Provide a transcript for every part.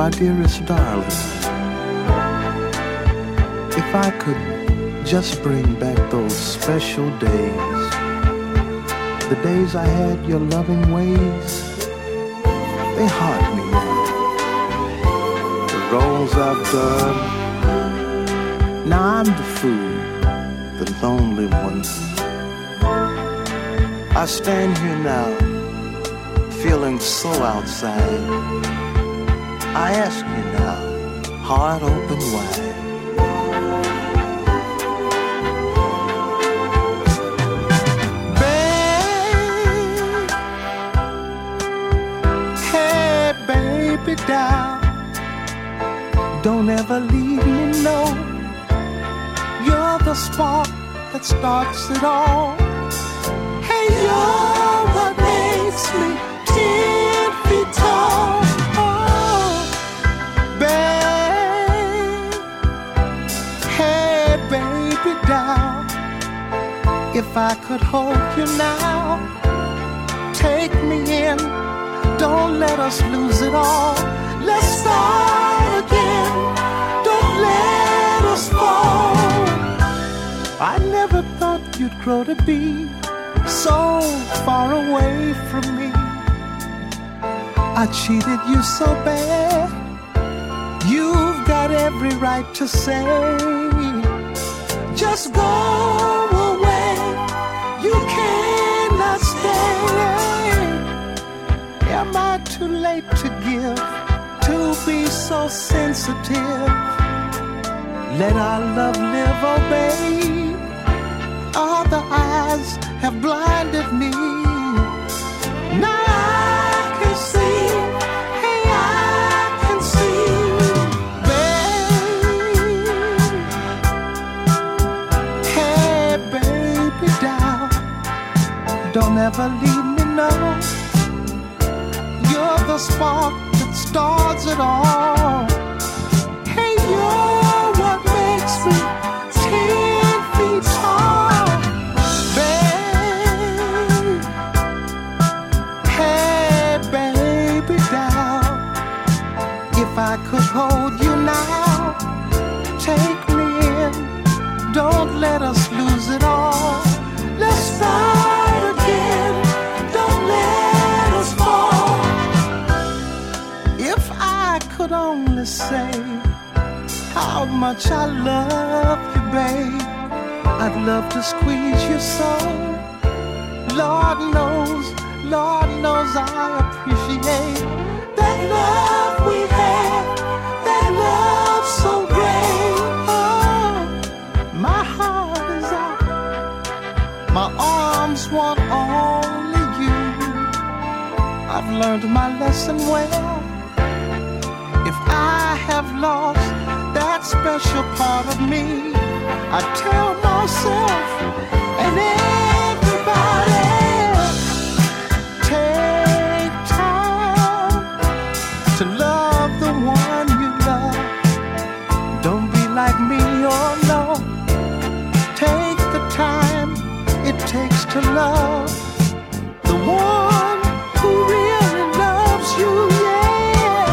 my dearest darling, if I could just bring back those special days, the days I had your loving ways, they haunt me now. The wrongs I've done, now I'm the fool, the lonely one. I stand here now, feeling so outside. I ask you now, heart open wide. Babe, hey baby down, don't ever leave me, no. You're the spark that starts it all. Hey, you're what makes me 10 feet tall. Oh, babe, hey, baby, down. If I could hold you now, take me in, don't let us lose it all. Let's start again, don't let us fall. I never thought you'd grow to be so far away from me. I cheated you so bad, you've got every right to say, just go away, you cannot stay. Am I too late to give, to be so sensitive? Let our love live, oh babe. Other eyes have blinded me. Now I can see, hey, I can see, babe. Hey, baby, down, don't ever leave me, no. You're the spark that starts it all. Hey, you're what makes me 10 feet tall. If I could hold you now, take me in, don't let us lose it all. Let's start again, don't let us fall. If I could only say how much I love you, babe, I'd love to squeeze you so. Lord knows I appreciate that love we have, that love so great. Oh, my heart is out, my arms want only you. I've learned my lesson well. If I have lost that special part of me, I tell myself and everybody, take time to love the one you love. Don't be like me, oh no. Take the time it takes to love the one who really loves you, yeah.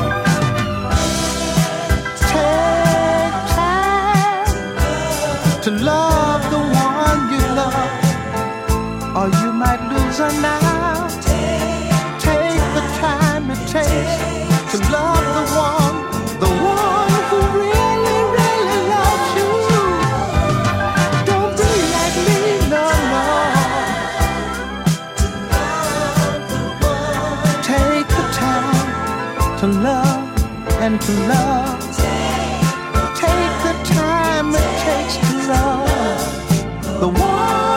Take time to love the one you love, or you might lose her now. Take the time it takes to love the one who really, really loves you. Don't be like me, no, no. Take the time to love and to love. Take the time it takes to love the one